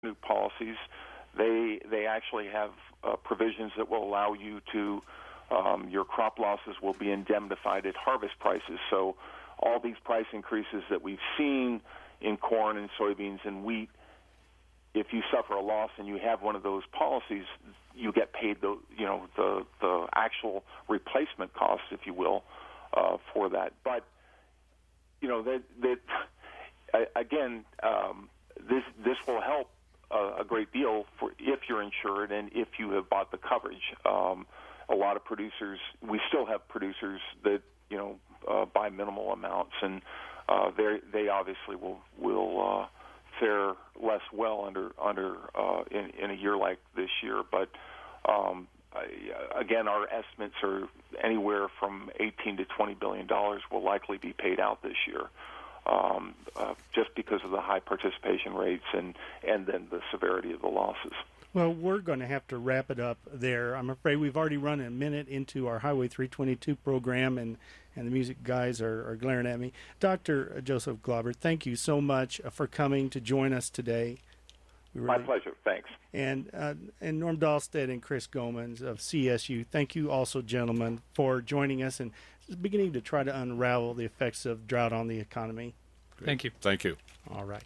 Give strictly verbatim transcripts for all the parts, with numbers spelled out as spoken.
new policies, they they actually have uh, provisions that will allow you to, um, your crop losses will be indemnified at harvest prices. So all these price increases that we've seen in corn and soybeans and wheat, if you suffer a loss and you have one of those policies, you get paid the you know the the actual replacement costs, if you will, uh, for that. But you know that that again, um, this this will help uh, a great deal for if you're insured and if you have bought the coverage. Um, a lot of producers, we still have producers that you know uh, buy minimal amounts, and uh, they they obviously will will. Uh, fare less well under under uh, in, in a year like this year. But um, I, again, our estimates are anywhere from eighteen to twenty billion dollars will likely be paid out this year, um, uh, just because of the high participation rates and and then the severity of the losses. Well, we're going to have to wrap it up there. I'm afraid we've already run a minute into our Highway three twenty-two program, and, and the music guys are, are glaring at me. Doctor Joseph Glauber, thank you so much for coming to join us today. We really, My pleasure. Thanks. And uh, and Norm Dahlstedt and Chris Gomans of C S U, thank you also, gentlemen, for joining us and beginning to try to unravel the effects of drought on the economy. Great. Thank you. Thank you. All right.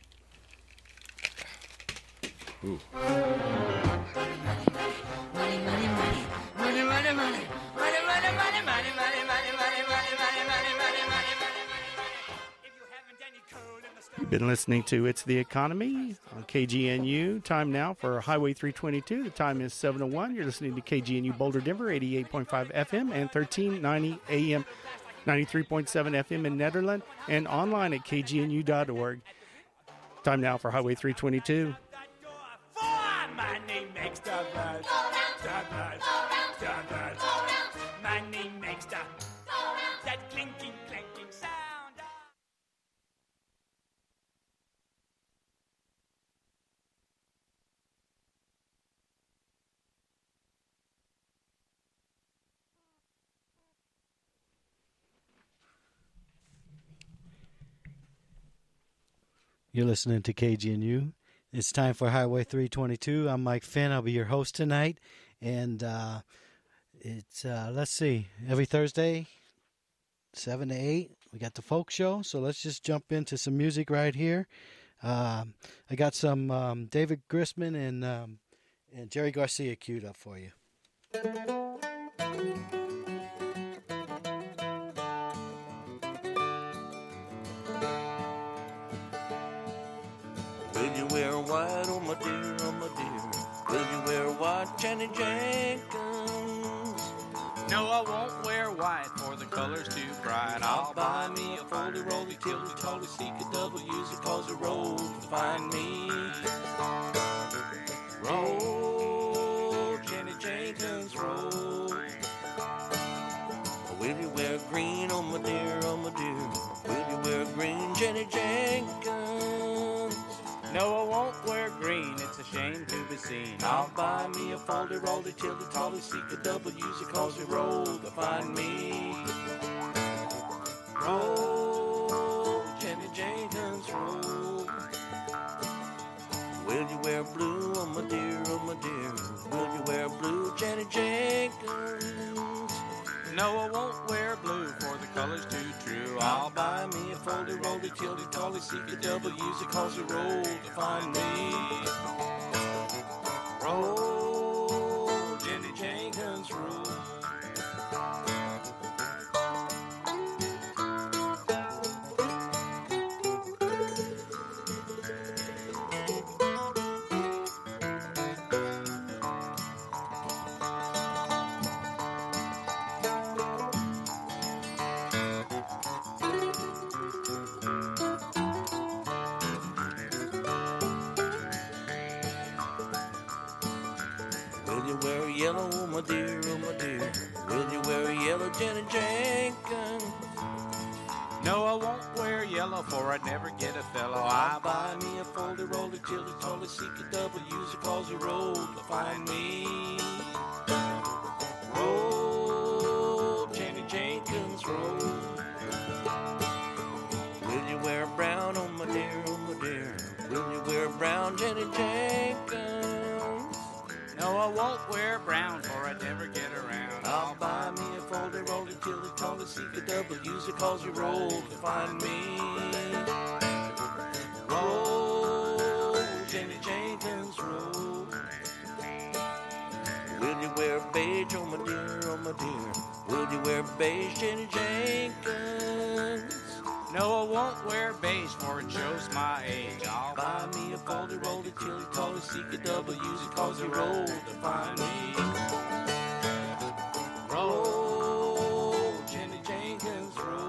Ooh. You've been listening to It's the Economy on K G N U. Time now for Highway three twenty-two. The time is seven oh one. You're listening to K G N U Boulder, Denver, eighty-eight point five F M and thirteen ninety A M, ninety-three point seven F M in Nederland, and online at k g n u dot org. Time now for Highway three twenty-two. My name makes the buzz, the buzz, the buzz. My name makes the that clinking, clanking sound. You're listening to K G N U. It's time for Highway three twenty-two. I'm Mike Finn. I'll be your host tonight. And uh, it's, uh, let's see, every Thursday, seven to eight, we got the folk show. So let's just jump into some music right here. Um, I got some um, David Grisman and, um, and Jerry Garcia queued up for you. Will you wear white, oh my dear, oh my dear? Will you wear white, Jenny Jenkins? No, I won't wear white, for the color's too bright. I'll buy me a foldy, roly, tilly, tolly, seek a double, use it, cause a road to find me. Roll, Jenny Jenkins, roll. Will you wear green, oh my dear, oh my dear? Will you wear green, Jenny Jenkins? No, I won't wear green, it's a shame to be seen. I'll buy me a foldy, roly, tilly, tolly, seek a double, use it, cause a roll to find me. Roll, Jenny Jenkins, roll. Will you wear blue, oh my dear, oh my dear? Will you wear blue, Jenny Jenkins? No, I won't wear blue, for the color's too true. I'll buy me a foldy, roly, tilly, tolly, seek a double, use it, cause a roll to find me. Roll, Jenny Jenkins, roll. Yellow, oh my dear, oh my dear. Will you wear yellow, Jenny Jenkins? No, I won't wear yellow, for I'd never get a fellow. I'll buy me a foldy, roly, tilly, tolly, seek a double, use it, cause a roll to find me. Roll, Jenny Jenkins, roll. Will you wear brown, oh my dear, oh my dear? Will you wear brown, Jenny Jenkins? wear brown, for I'd never get around. I'll buy me a folder, roll it till it tongue, seek a double, use it cause you roll to find me. Roll, Jenny Jenkins, roll. Will you wear beige, oh my dear, oh my dear? Will you wear beige, Jenny Jenkins? No, I won't wear beige, for it shows my age. I'll Buy me a folder, roll it till you call it, seek a double, use it cause you roll to find me. Roll, Jenny Jenkins, roll.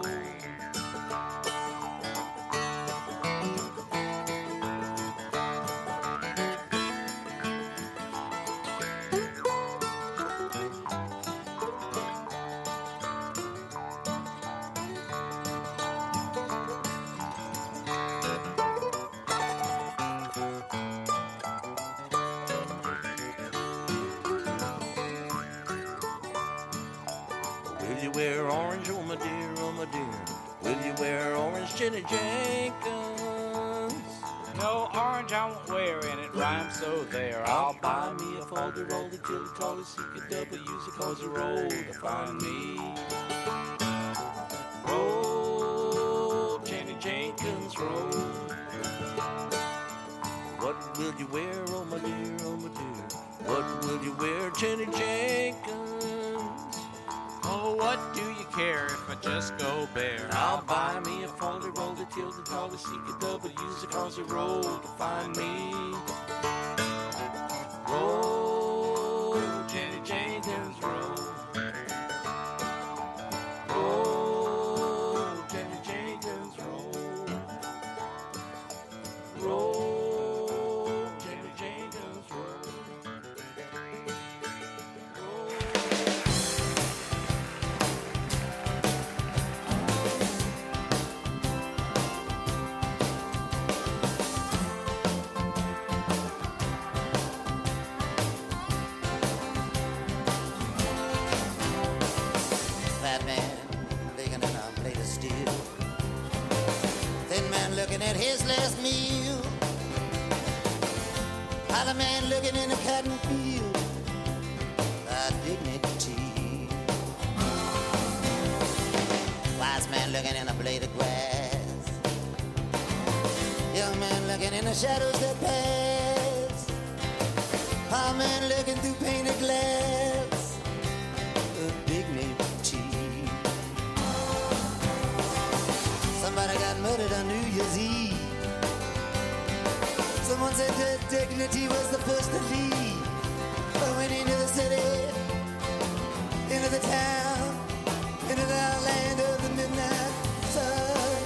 Will you wear orange, oh my dear, oh my dear? Will you wear orange, Jenny Jenkins? No orange I won't wear, and it rhymes so there. I'll buy me a folder, roll it till it call it, seek a double, use it cause you roll to find me. Roll, Jenny Jenkins, roll. What will you wear, oh my dear, oh my dear? What will you wear, Jenny Jenkins? Oh, what do you care if I just go bare? I'll buy me a folder, roll it till the call it, seek a double, use it cause you roll to find me. Roll, Jenny Jenkins, roll. Roll, Jenny Jenkins, roll. Roll, Jenny Jenkins, roll. Fat man digging in a plate of steel. Thin man looking at his last meal. Other man looking in a cotton field. A dignity. Wise man looking in a blade of grass. Young man looking in the shadows that pass. Poor man looking through painted glass. A dignity. Somebody got murdered on New Year's Eve. Someone said that dignity was the first to leave. I went into the city, into the town, into the land of the midnight sun.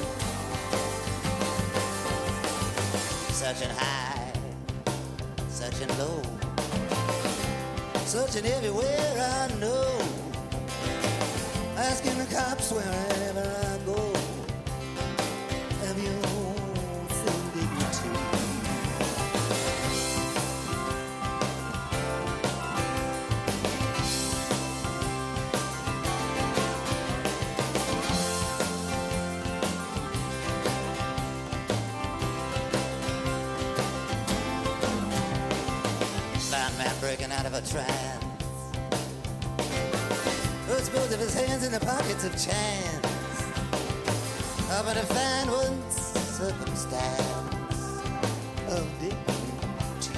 Searching high, searching low, searching everywhere I know, asking the cops wherever I go. Have you seen dignity? Blind man breaking out of a trance, puts both of his hands in the pockets of chance. Oh, but I find one circumstance of dignity.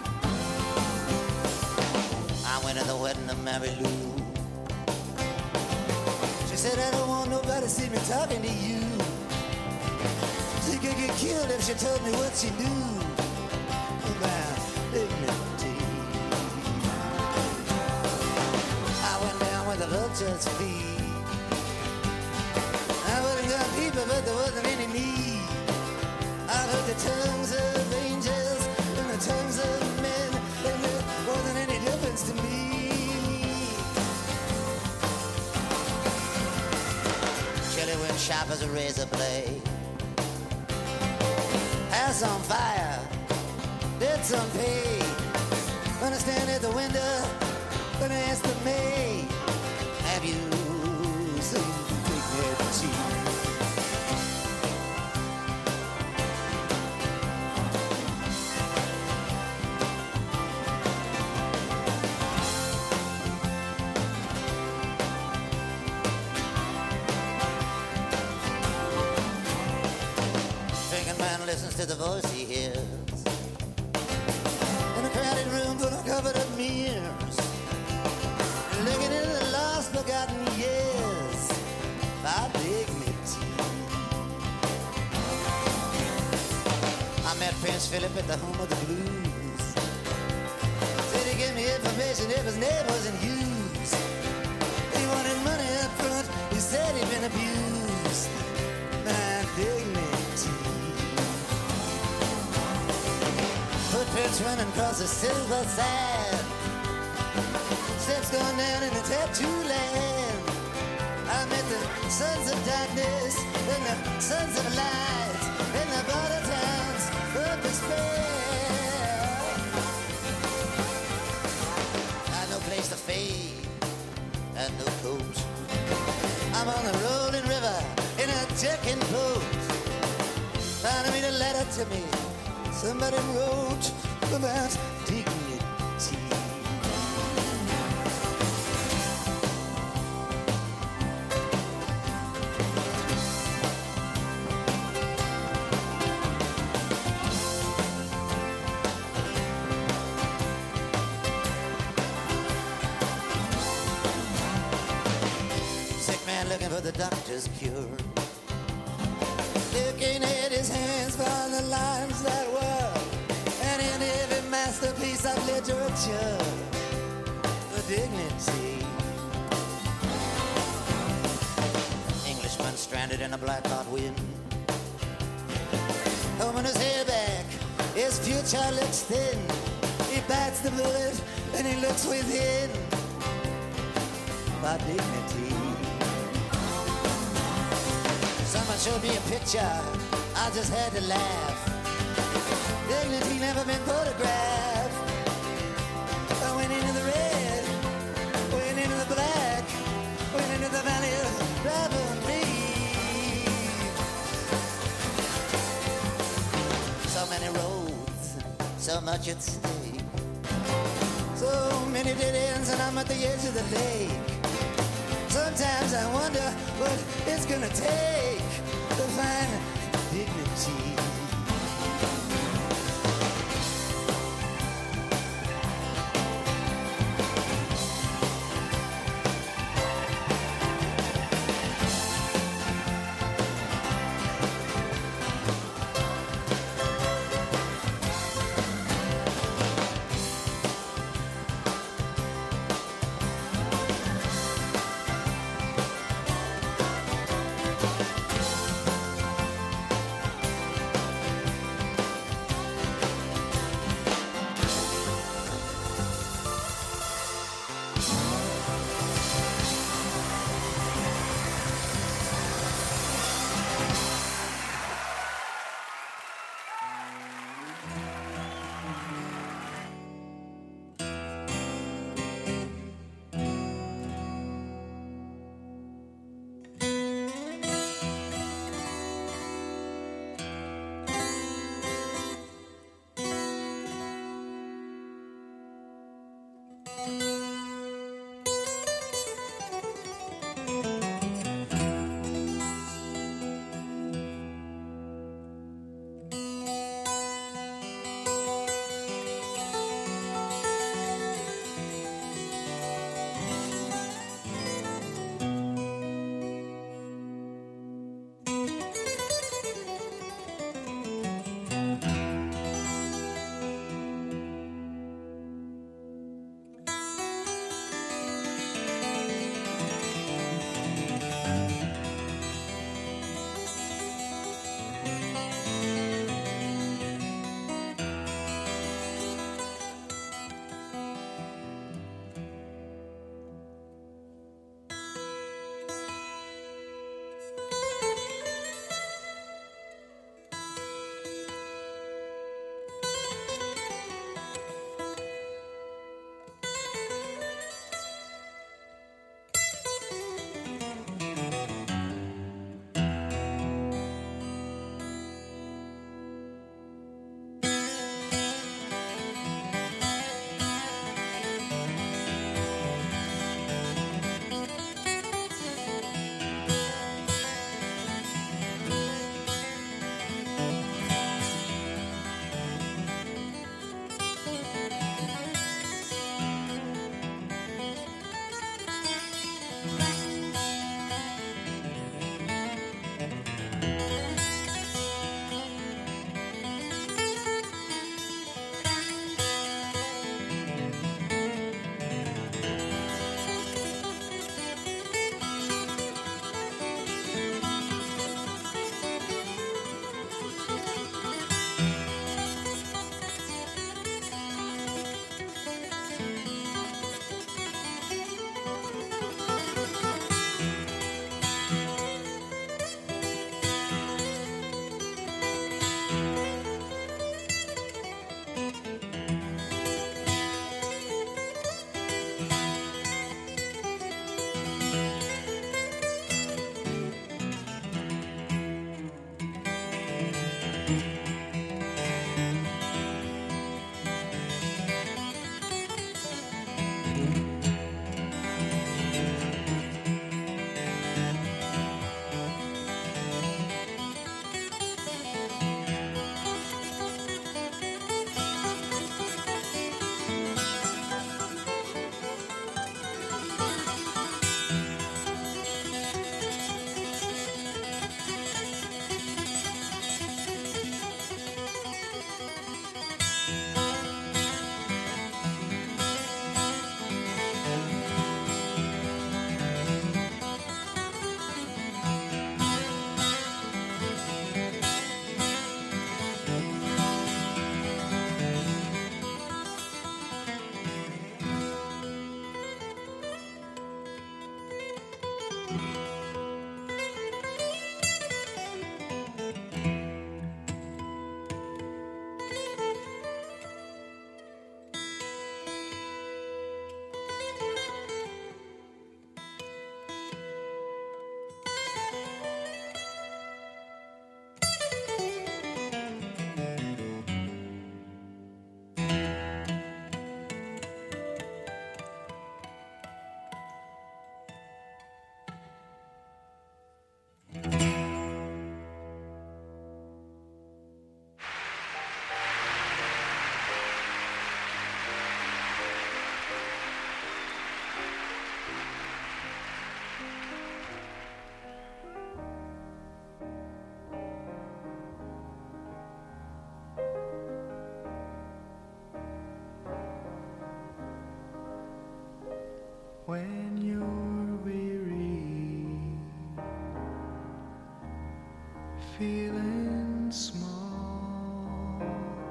I went to the wedding of Mary Lou. She said, I don't want nobody to see me talking to you. She could get killed if she told me what she knew about dignity. I went down where the vultures feed. I wouldn't got people, but there wasn't any need. I heard the tongues of angels and the tongues of men, and there wasn't any difference to me. Chilly wind sharp as a razor blade. House on fire, debts unpaid. When I stand at the window, then I ask the maid, have you seen dignity? to the voice he hears. In a crowded room full of covered up mirrors, looking into the lost, forgotten years by dignity. I met Prince Philip at the home of the blues. Said he gave me information if his name wasn't used. He wanted money up front, he said he'd been abused. My dignity. Footprints running across the silver sand, steps going down in the tattoo land. I met the sons of darkness and the sons of light in the border towns of despair. I no place to fade and no coat. I'm on the rolling river in a jerking boat. Trying to read a letter to me somebody wrote about dignity. Sick man looking for the doctor's cure, looking at his hands for the lines that were, and in every masterpiece of literature, the dignity. Englishman stranded in a black hot wind, combing his hair back, his future looks thin. He bites the bullet and he looks within. My dignity. Someone showed me a picture, I just had to laugh. Dignity never been photographed. I went into the red, went into the black, went into the valley of Ravenry. So many roads, so much at stake, so many dead ends, and I'm at the edge of the lake. Sometimes I wonder what it's gonna take to find dignity. when you're weary, feeling small,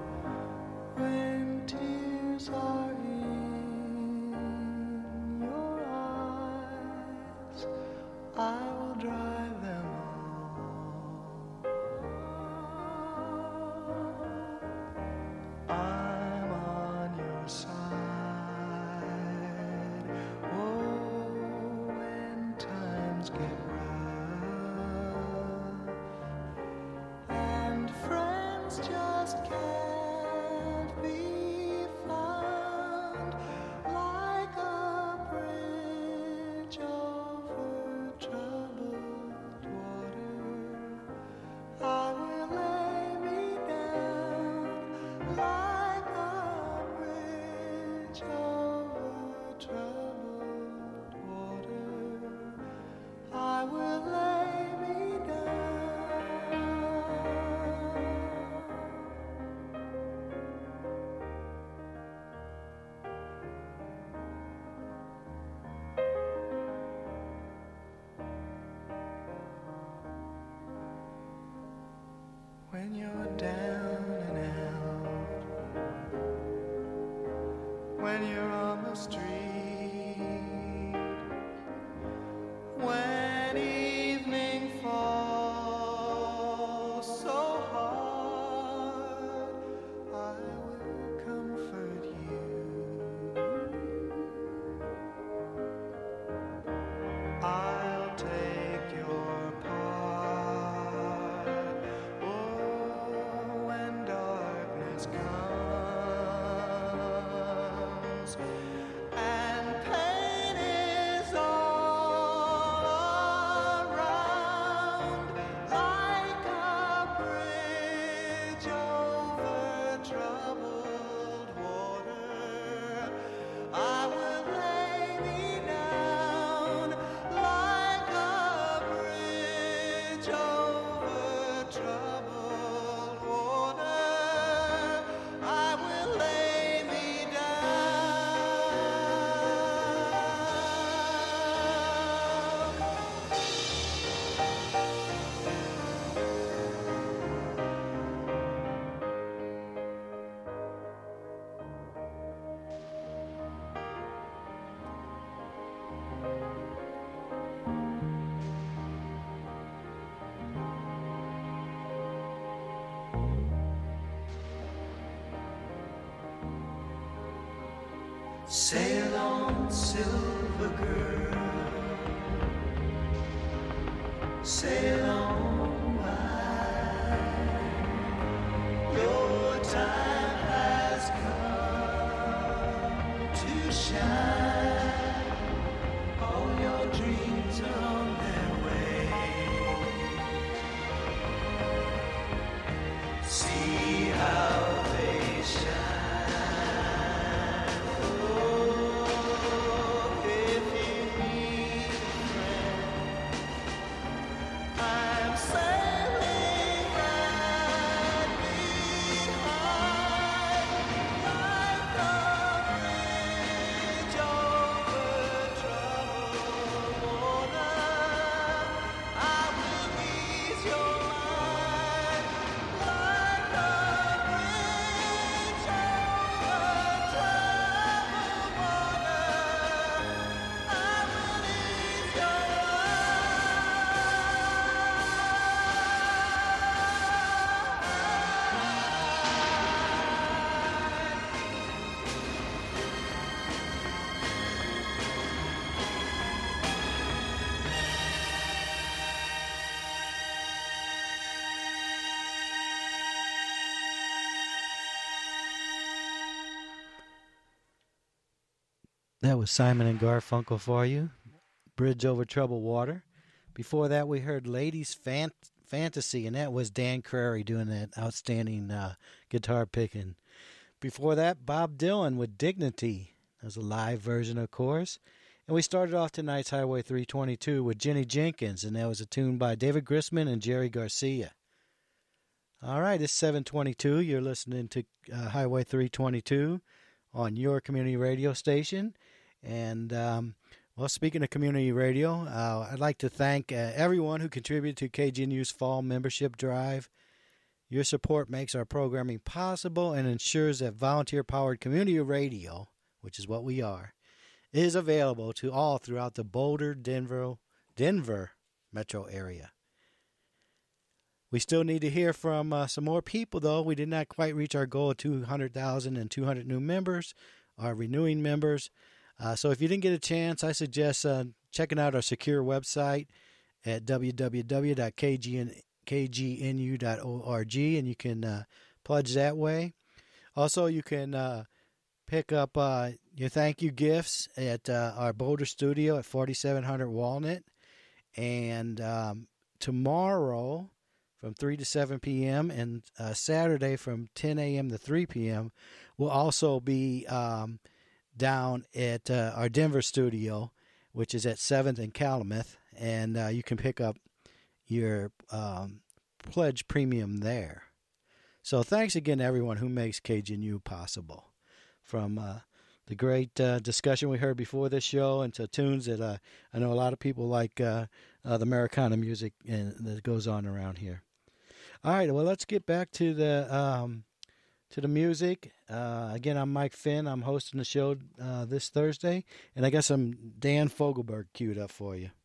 when tears are in your eyes, I will dry them all. I'm on your side. Oh, when times get rough and friends just can't be found, like a bridge over troubled water, I will lay me down like a bridge over troubled water. I will lay me down. When you're down and out, when you're on the street, when evening falls so hard, I will comfort you. I'll take your part. Oh, when darkness comes and pain is all around, like a bridge over troubled water, I will lay me down like a bridge over troubled water. I will lay me sail on, silver girl, sail on by. Your time has come to shine. All your dreams are on their way. See how they shine. That was Simon and Garfunkel for you. Bridge Over Troubled Water. Before that, we heard Ladies Fant- Fantasy, and that was Dan Crary doing that outstanding uh, guitar picking. Before that, Bob Dylan with Dignity. That was a live version, of course. And we started off tonight's Highway three twenty-two with Jenny Jenkins, and that was a tune by David Grisman and Jerry Garcia. All right, it's seven twenty-two. You're listening to uh, Highway three twenty-two on your community radio station. And um, Well, speaking of community radio, uh, I'd like to thank uh, everyone who contributed to K G N U's fall membership drive. Your support makes our programming possible and ensures that volunteer-powered community radio, which is what we are, is available to all throughout the Boulder, Denver, Denver metro area. We still need to hear from uh, some more people, though. We did not quite reach our goal of two hundred thousand and two hundred new members, our renewing members. Uh, so if you didn't get a chance, I suggest uh, checking out our secure website at w w w dot k g n u dot org, and you can uh, pledge that way. Also, you can uh, pick up uh, your thank you gifts at uh, our Boulder studio at forty-seven hundred Walnut. And um, tomorrow from three to seven p.m. and uh, Saturday from ten a.m. to three p.m. will also be um, down at uh, our Denver studio, which is at seventh and Calumet, and uh, you can pick up your um, pledge premium there. So thanks again to everyone who makes K G N U possible, from uh, the great uh, discussion we heard before this show and to tunes that uh, I know a lot of people like uh, uh, the Americana music and, that goes on around here. All right, well, let's get back to the um, to the music. Uh, again, I'm Mike Finn. I'm hosting the show uh, this Thursday, and I got some Dan Fogelberg queued up for you.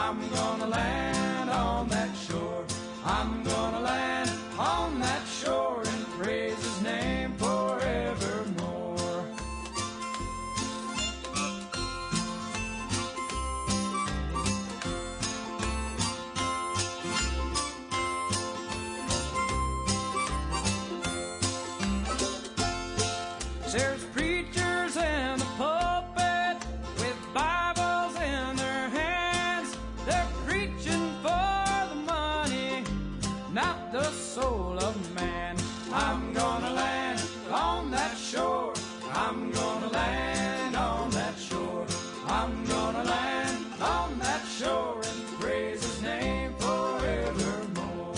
I'm gonna land on that shore. I'm gonna land on that shore and praise his name forevermore. There's preachers in the pulpit with Bibles in their hands. They're preaching for the money, not the soul of man. I'm gonna land on that shore. I'm gonna land on that shore. I'm gonna land on that shore and praise his name forevermore.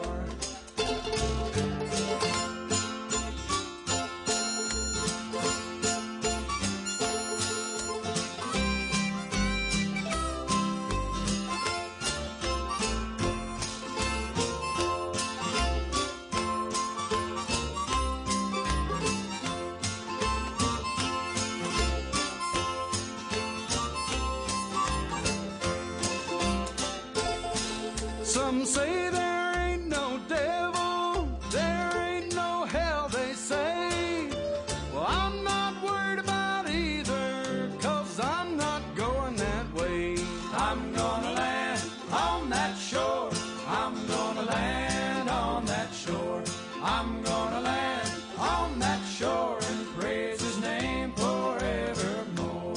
Some say there ain't no devil, there ain't no hell, they say. Well, I'm not worried about either, 'cause I'm not going that way. I'm gonna land on that shore. I'm gonna land on that shore. I'm gonna land on that shore and praise his name forevermore.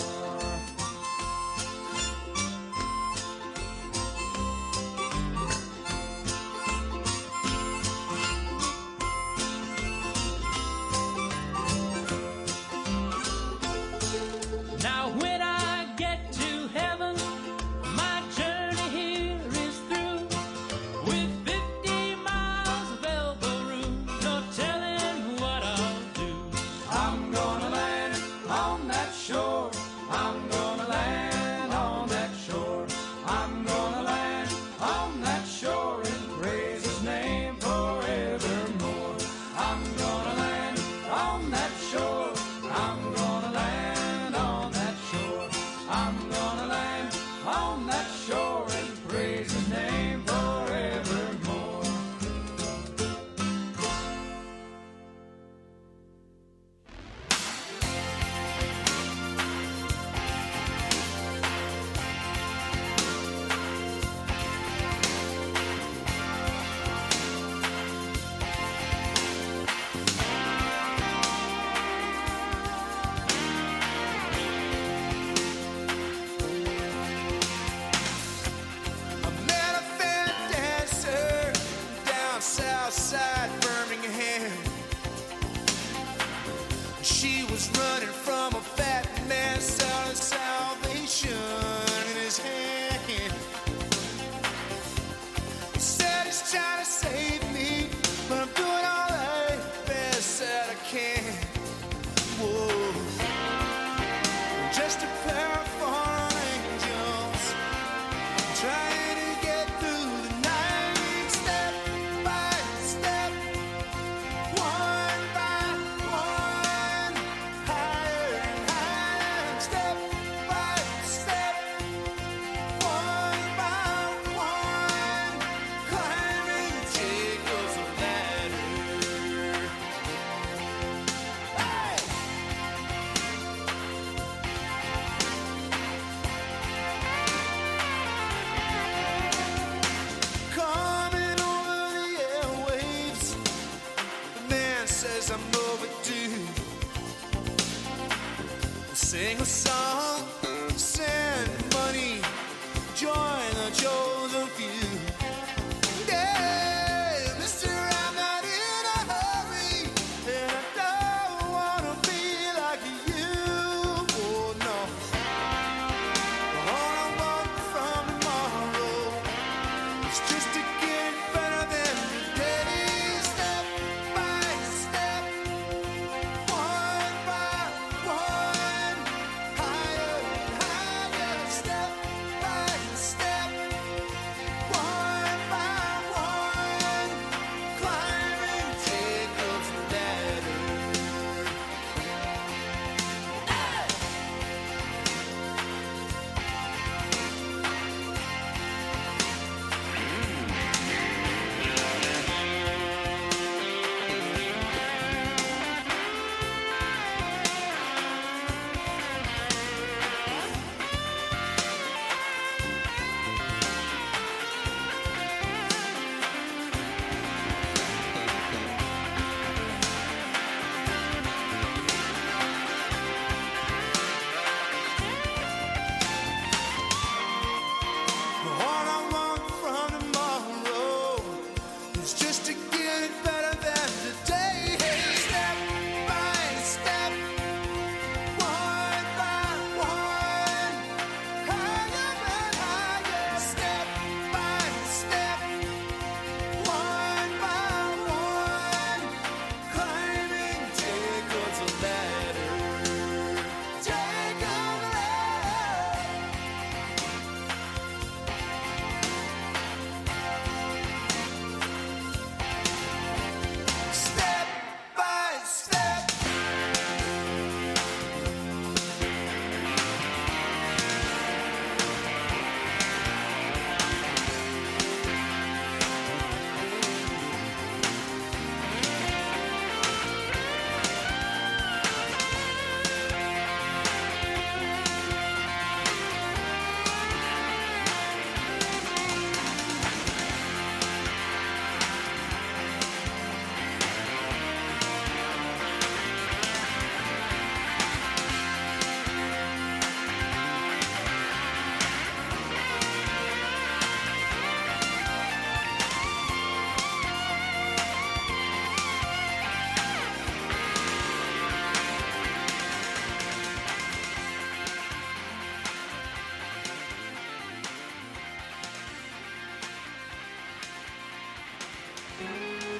Now when I get to heaven, my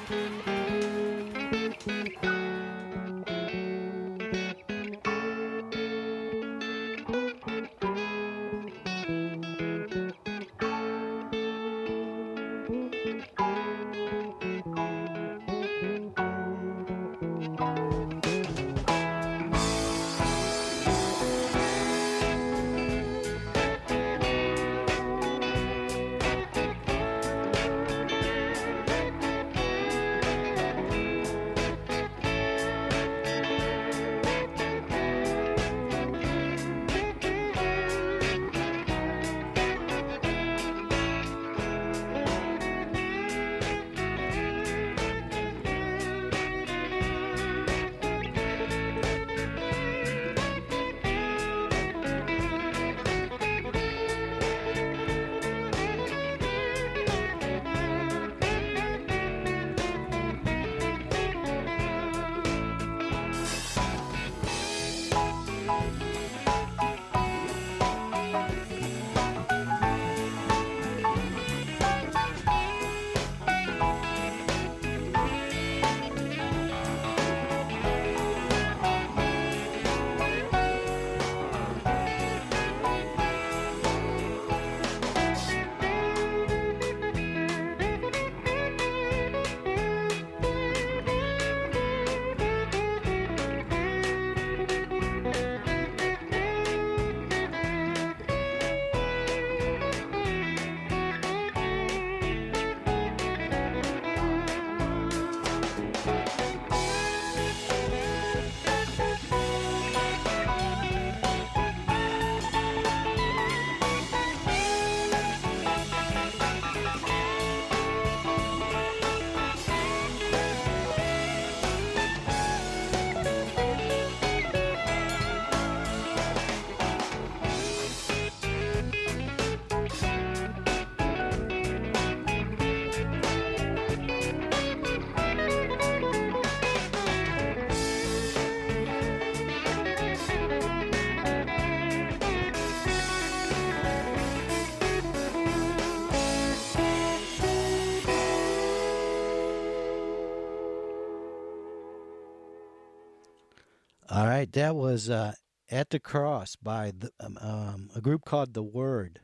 All right, that was uh, At the Cross by the, um, um, a group called The Word,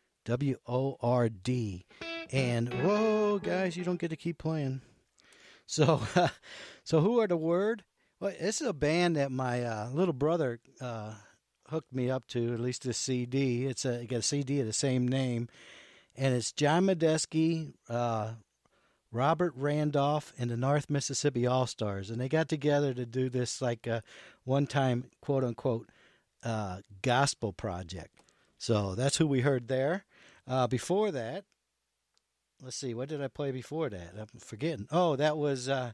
W O R D. And, whoa, guys, you don't get to keep playing. So, uh, so who are The Word? Well, this is a band that my uh, little brother uh, hooked me up to, at least this C D. It's a, you got a C D of the same name. And it's John Medeski, uh, Robert Randolph, and the North Mississippi All-Stars. And they got together to do this like a one-time, quote-unquote, uh, gospel project. So that's who we heard there. Uh, before that, let's see, what did I play before that? I'm forgetting. Oh, that was uh,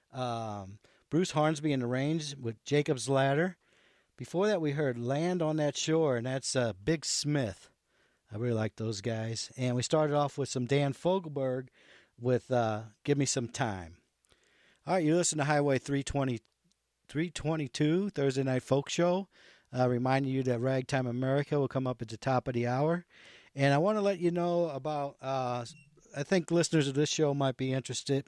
um, Bruce Hornsby and the Range with Jacob's Ladder. Before that, we heard Land on That Shore, and that's uh, Big Smith. I really like those guys. And we started off with some Dan Fogelberg with uh, Give Me Some Time. All right, you listen to Highway three twenty, three twenty-two, Thursday Night Folk Show. Uh, reminding you that Ragtime America will come up at the top of the hour. And I want to let you know about, uh, I think listeners of this show might be interested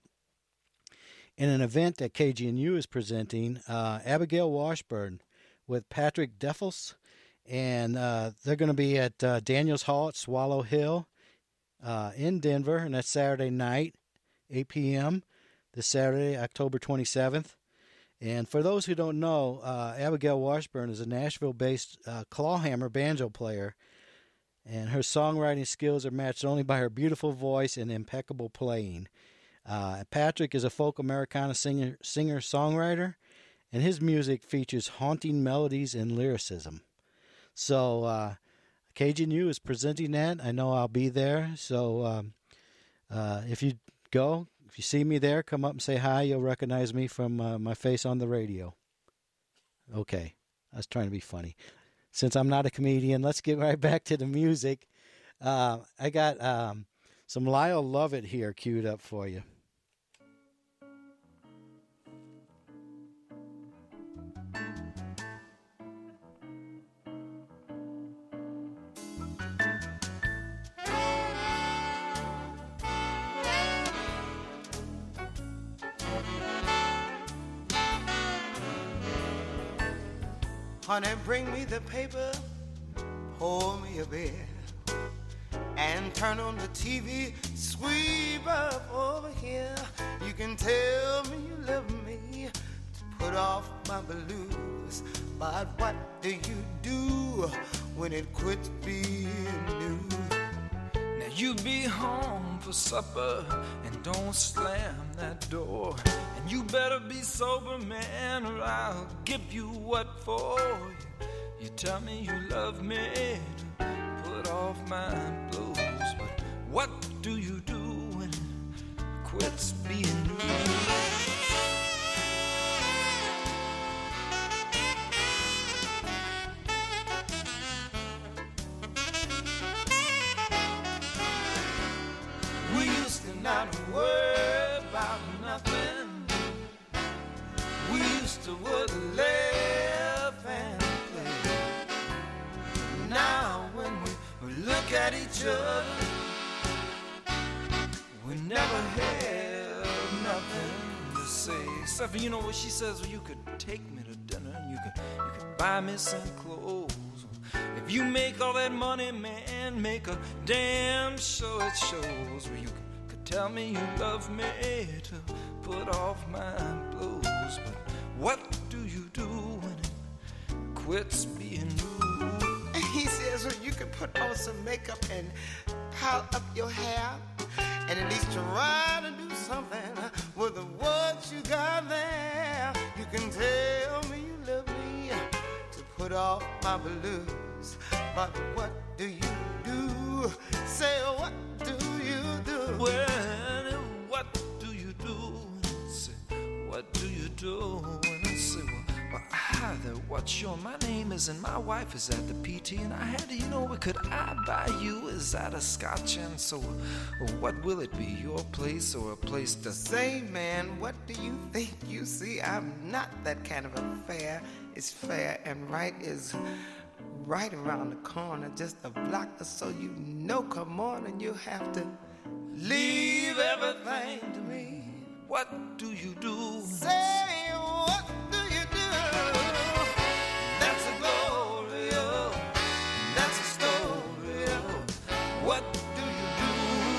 in an event that K G N U is presenting, uh, Abigail Washburn with Patrick Deffels. And uh, they're going to be at uh, Daniels Hall at Swallow Hill uh, in Denver, and that's Saturday night, eight p.m. this Saturday, October twenty-seventh. And for those who don't know, uh, Abigail Washburn is a Nashville-based uh, clawhammer banjo player, and her songwriting skills are matched only by her beautiful voice and impeccable playing. Uh, Patrick is a folk Americana singer, singer-songwriter, and his music features haunting melodies and lyricism. So uh, K G N U is presenting that. I know I'll be there. So um, uh, if you go, if you see me there, come up and say hi. You'll recognize me from uh, my face on the radio. Okay, I was trying to be funny. Since I'm not a comedian, let's get right back to the music. Uh, I got um, some Lyle Lovett here queued up for you. Honey, bring me the paper, pour me a beer, and turn on the T V, sweep up over here. You can tell me you love me to put off my blues, but what do you do when it quits being new? Now you be home for supper and don't slam that door. And you better be sober, man, or I'll give you what for. You, you tell me you love me to put off my blues, but what do you do when it quits being new? Not worry about nothing. We used to would laugh and play. Now when we look at each other, we never have nothing to say. Except for, you know what she says, well, you could take me to dinner and you could, you could buy me some clothes. If you make all that money, man, make a damn sure it shows. Well, you could tell me you love me to put off my blues, but what do you do when it quits being new? He says, well, you can put on some makeup and pile up your hair, and at least try to do something with what you got there. You can tell me you love me to put off my blues, but what do you do? Say, what do you do? Well, what do you do? Say, what do you do? And I say, well, well, hi there, what's your? My name is, and my wife is at the P T, and I had to, you know, could I buy you? Is that a scotch? And so, well, what will it be? Your place or a place to say, man? What do you think? You see, I'm not that kind of affair. It's fair and right is right around the corner, just a block or so. You know, come on, and you have to leave everything to me. What do you do? Say, what do you do? That's a glory, oh, that's a story, oh. What do you do?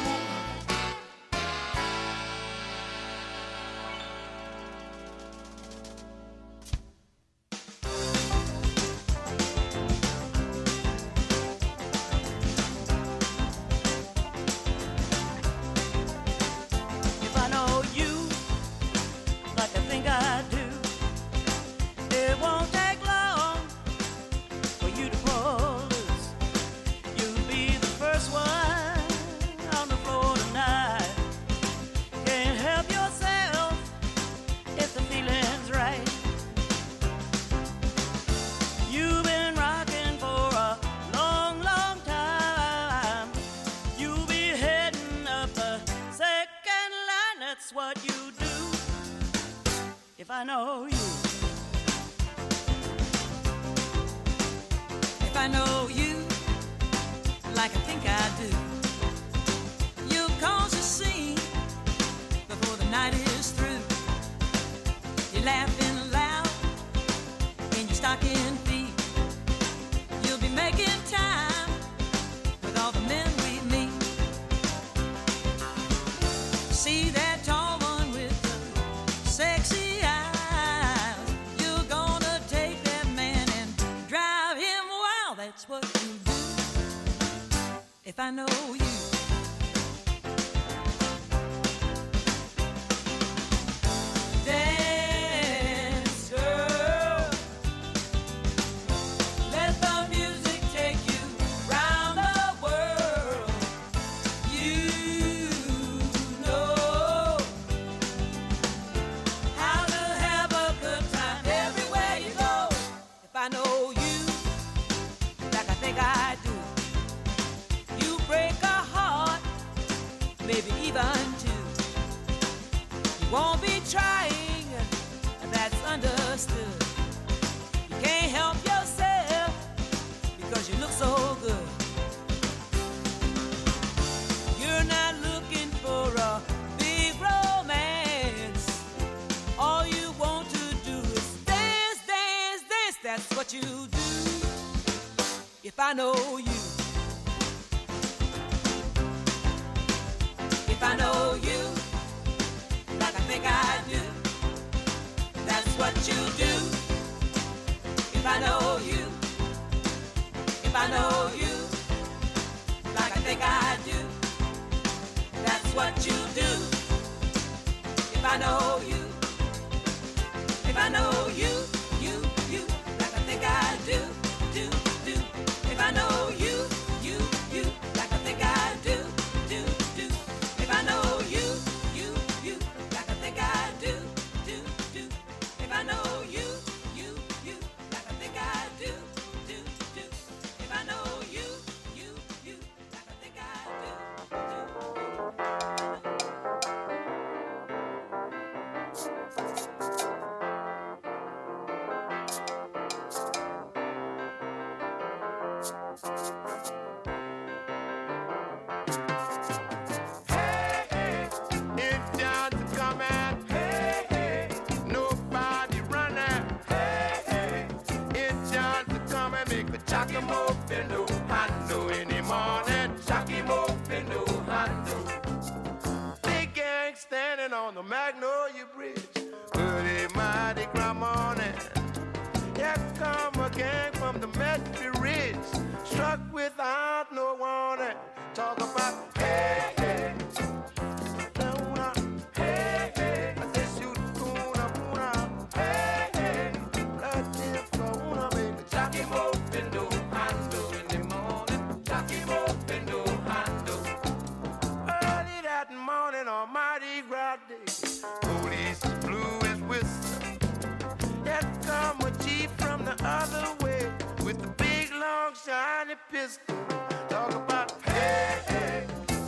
I know you. If I know you like I think I do, you'll cause a scene before the night is through. You're laughing loud in your stocking feet. You'll be making time with all the men we meet. See that tall one with the sexy eyes. That's what you do. If I know you. Dance, girl. Let the music take you round the world. You know how to have a good time everywhere you go. If I know you. I do. You break a heart, maybe even two. You won't be trying, that's understood. You can't help yourself because you look so good. You're not looking for a big romance. All you want to do is dance, dance, dance. That's what you do. I know you. If I know you like I think I do, that's what you do. If I know you, if I know you like I think I do, that's what you do. If I know you, if I know you, you, you like I think I do, do, do. If I know you, you, you like I think I do, do, do. If I know you, you, you like I think I do, do, do. If I know you, you, you like I think I do, do, do. If I know you, you, you like I think I do, do, Hey, hey, it's Johnson coming. Hey, hey, nobody running. Hey, hey, it's Johnson coming. Make a chocky move in no handle in the morning. Chocky move in no handle. Big gang standing on the Magnolia Bridge. Early mighty Gras morning. Here come a gang from the Metry Ridge. Struck without no warning. Talk about hey, hey. Luna, hey, hey. I said shoot kuna, kuna. Hey, hey. Blood tip for una, baby. Jockey move and do handle in the morning. Jockey move and do handle. Early that morning on Mardi Gras Day, police blew his whistle. Here come a chief from the other way with the big long shiny pistol. Talk about hey, hey,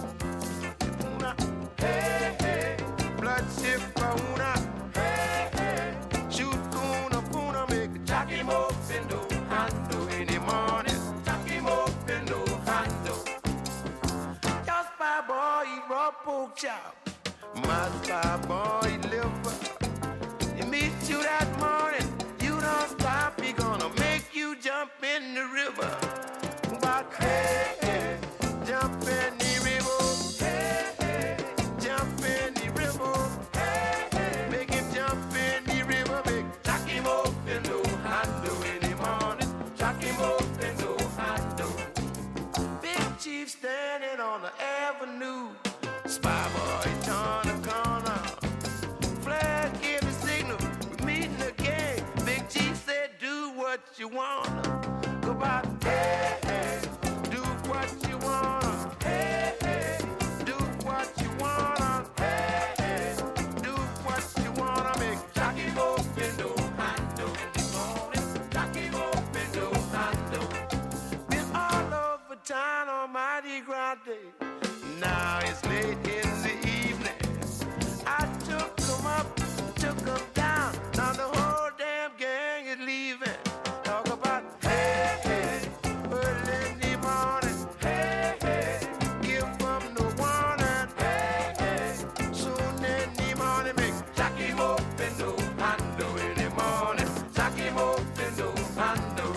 una, hey, hey, blood ship for una, hey, hey, shoot kuna, kuna, make a jockey move and do handle in the morning. Jockey move and do handle. Your spy boy eat raw pork chop. My spy boy eat liver. He meets you that morning. You don't stop. He gonna make you jump in the river. But hey, hey, jump in the river. Hey, hey, jump in the river. Hey, hey, make him jump in the river. Make Jockey move and do handle in the morning. Jockey move and do handle. Big chief standing on the avenue. Spy boy turn the corner. Flag give the signal. We're meeting again. Big chief said, do what you wanna. Go about, hey, hey, do what you wanna. Hey, hey, do what you wanna. Hey, hey, do what you wanna. Make Jockey move and do handle in the morning. Jockey move and do handle. Been all over town on Mardi Gras Day. Now it's late in the evening. I took 'em up, took 'em down. Now the whole damn gang is leaving. Talk about hey, hey, early in the morning. Hey, hey, give 'em no warning. Hey, hey, soon in the morning. Make Jockey move and do handle in the morning. Jockey move and do handle.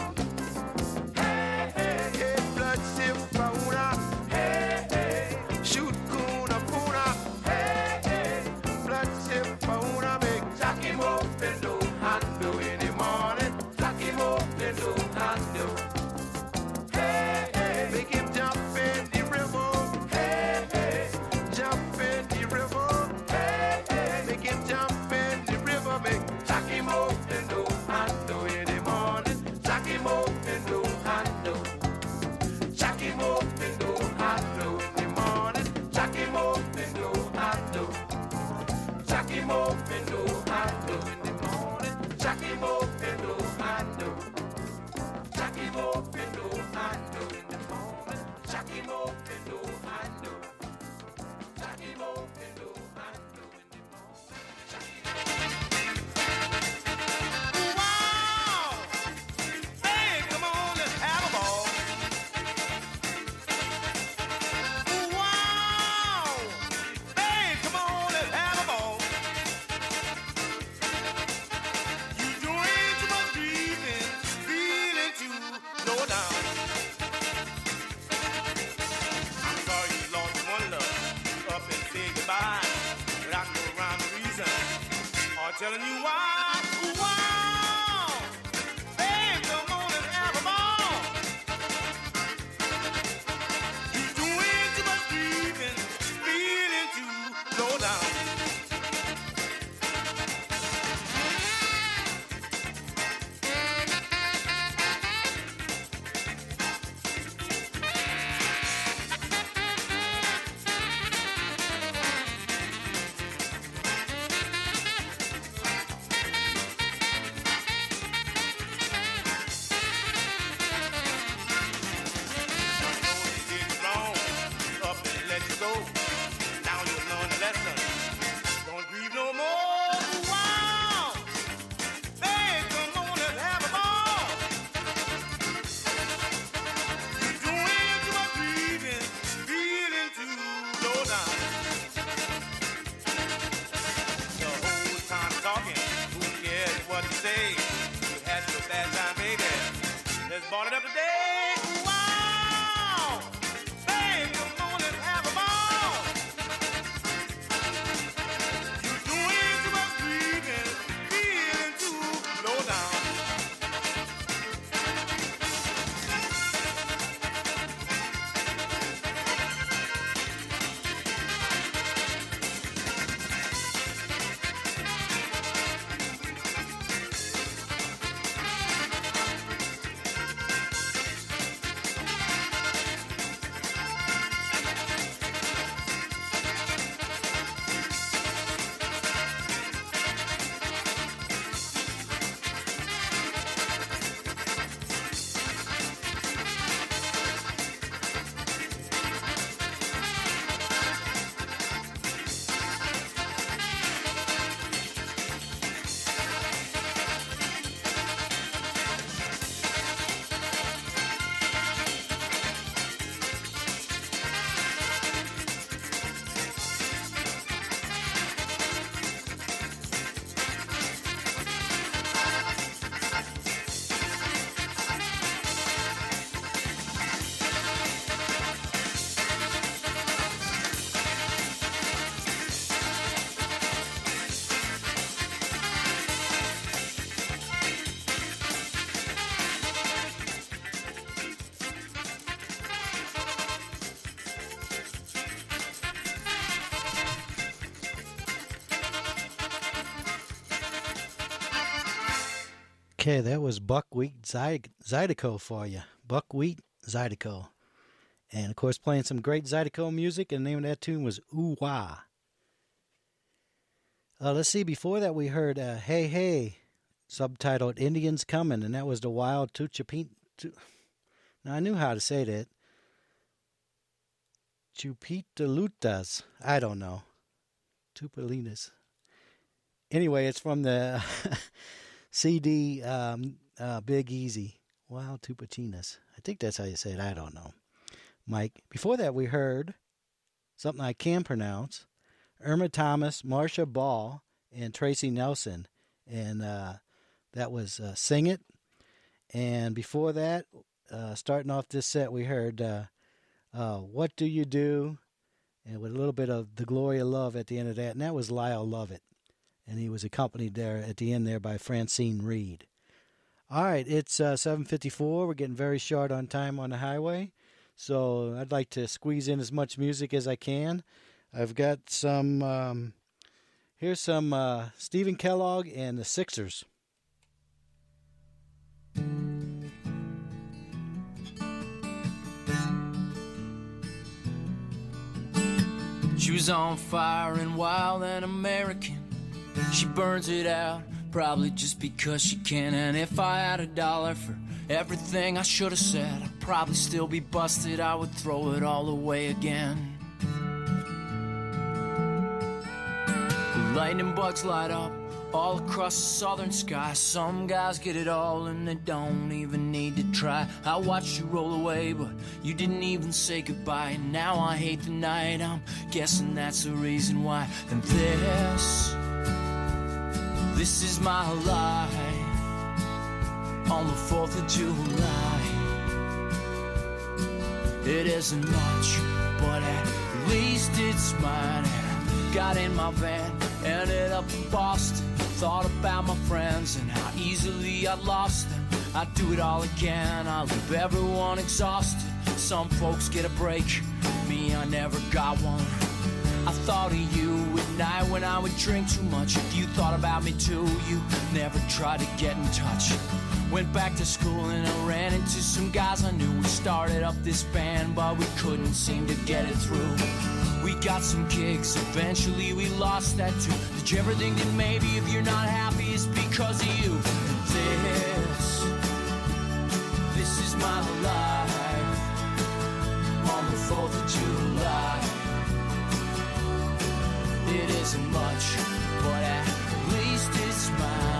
Hey, hey, hey, blood sip for una. Hey, hey, shoot kuna, kuna. Okay, that was Buckwheat Zy- Zydeco for you. Buckwheat Zydeco. And, of course, playing some great Zydeco music, and the name of that tune was Ooh Wah. Uh, let's see, before that we heard uh, Hey Hey, subtitled Indians Coming, and that was the Wild Tuchapin. Tu- now, I knew how to say that. Chupitalutas. I don't know. Tupalinas. Anyway, it's from the C D um, uh, Big Easy. Wild Tupachinas. I think that's how you say it. I don't know. Mike. Before that, we heard something I can pronounce. Irma Thomas, Marcia Ball, and Tracy Nelson. And uh, that was uh, Sing It. And before that, uh, starting off this set, we heard uh, uh, What Do You Do? And with a little bit of The Glory of Love at the end of that. And that was Lyle Lovett. And he was accompanied there at the end there by Francine Reed. All right, it's uh, seven fifty-four. We're getting very short on time on the highway. So I'd like to squeeze in as much music as I can. I've got some, um, here's some uh, Stephen Kellogg and the Sixers. She was on fire and wild and American. She burns it out, probably just because she can. And if I had a dollar for everything I should have said, I'd probably still be busted. I would throw it all away again. The lightning bugs light up all across the southern sky. Some guys get it all and they don't even need to try. I watched you roll away, but you didn't even say goodbye. And now I hate the night, I'm guessing that's the reason why. And this, this is my life on the fourth of July. It isn't much, but at least it's mine. And I got in my van, ended up in Boston. Thought about my friends and how easily I lost them. I'd do it all again, I leave everyone exhausted. Some folks get a break, me I never got one. I thought of you at night when I would drink too much. If you thought about me too, you never tried to get in touch. Went back to school and I ran into some guys I knew. We started up this band, but we couldn't seem to get it through. We got some kicks, eventually we lost that too. Did you ever think that maybe if you're not happy it's because of you? And this, this is my life on the fourth of July. It isn't much, but at least it's mine.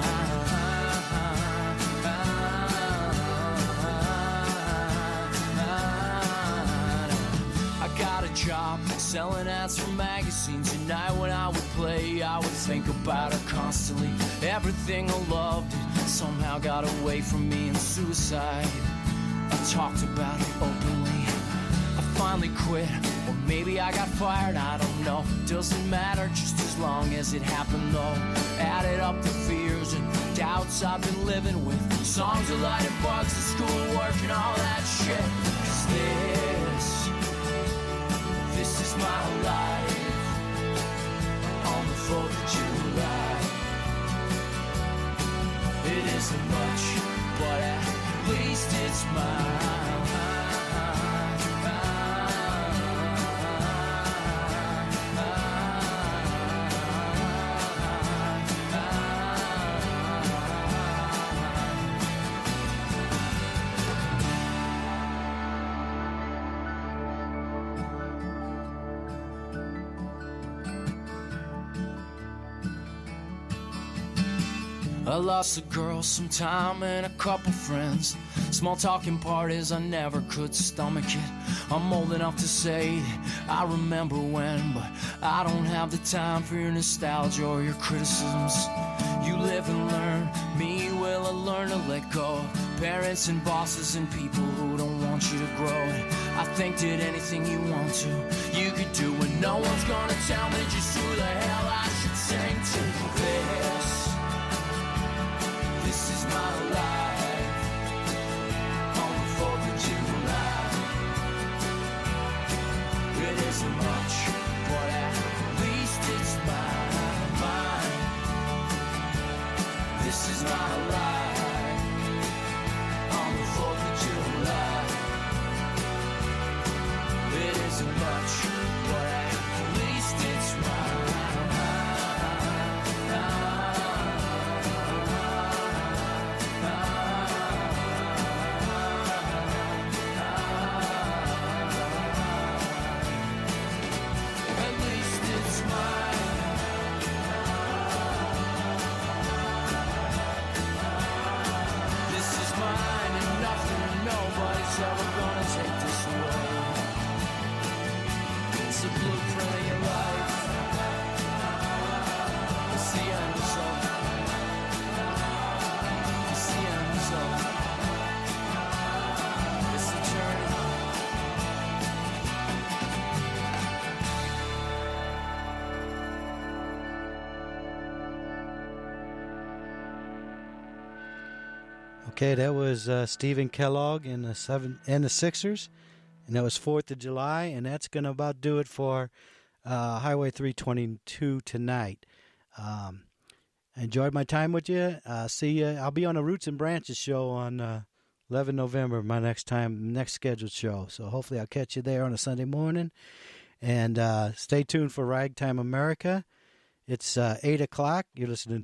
I got a job selling ads for magazines. At night when I would play, I would think about her constantly. Everything I loved, it somehow got away from me. And suicide, I talked about it openly. I finally quit, or maybe I got fired, I don't know. Doesn't matter, just as long as it happened though. Added up the fears and doubts I've been living with. Songs of light and bugs and schoolwork and all that shit. 'Cause this, this is my life on the fourth of July. It isn't much, but at least it's mine. I lost a girl sometime and a couple friends. Small talking parties, I never could stomach it. I'm old enough to say I remember when, but I don't have the time for your nostalgia or your criticisms. You live and learn, me will I learn to let go. Parents and bosses and people who don't want you to grow. I think that anything you want to, you could do, and no one's gonna tell me just who the hell I should sing to. This, this is my life on the fourth of July. It isn't much, but at least it's mine, mine. This is my life a blueprint of your life. It's the end result. It's the end result. It's the journey. Okay, that was uh, Stephen Kellogg and the seven and the Sixers, and that was Fourth of July, and that's gonna about do it for uh, Highway three twenty-two tonight. Um, I enjoyed my time with you. Uh, see you. I'll be on the Roots and Branches show on uh, eleventh of November, my next time, next scheduled show. So hopefully I'll catch you there on a Sunday morning, and uh, stay tuned for Ragtime America. It's uh, eight o'clock. You're listening